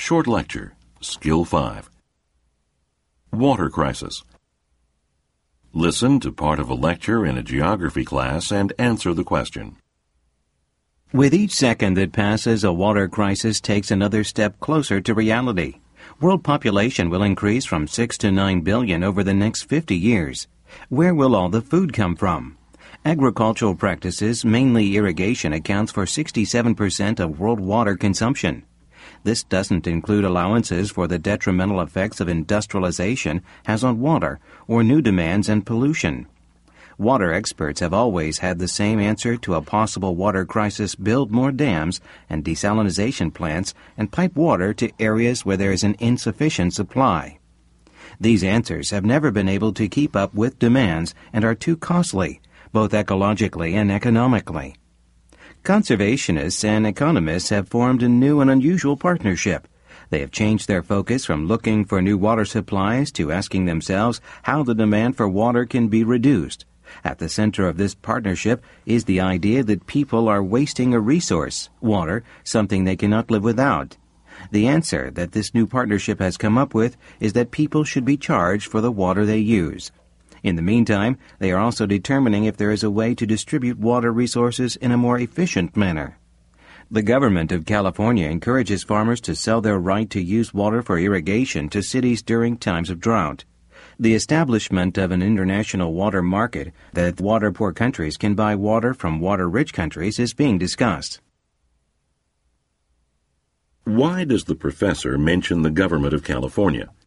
Short lecture, Skill 5. Water crisis. Listen to part of a lecture in a geography class and answer the question. With each second that passes, a water crisis takes another step closer to reality. World population will increase from 6 to 9 billion over the next 50 years. Where will all the food come from? Agricultural practices, mainly irrigation, accounts for 67% of world water consumption. This doesn't include allowances for the detrimental effects of industrialization has on water or new demands and pollution. Water experts have always had the same answer to a possible water crisis: build more dams and desalination plants and pipe water to areas where there is an insufficient supply. These answers have never been able to keep up with demands and are too costly, both ecologically and economically. Conservationists and economists have formed a new and unusual partnership. They have changed their focus from looking for new water supplies to asking themselves how the demand for water can be reduced. At the center of this partnership is the idea that people are wasting a resource, water, something they cannot live without. The answer that this new partnership has come up with is that people should be charged for the water they use. In the meantime, they are also determining if there is a way to distribute water resources in a more efficient manner. The government of California encourages farmers to sell their right to use water for irrigation to cities during times of drought. The establishment of an international water market that water-poor countries can buy water from water-rich countries is being discussed. Why does the professor mention the government of California?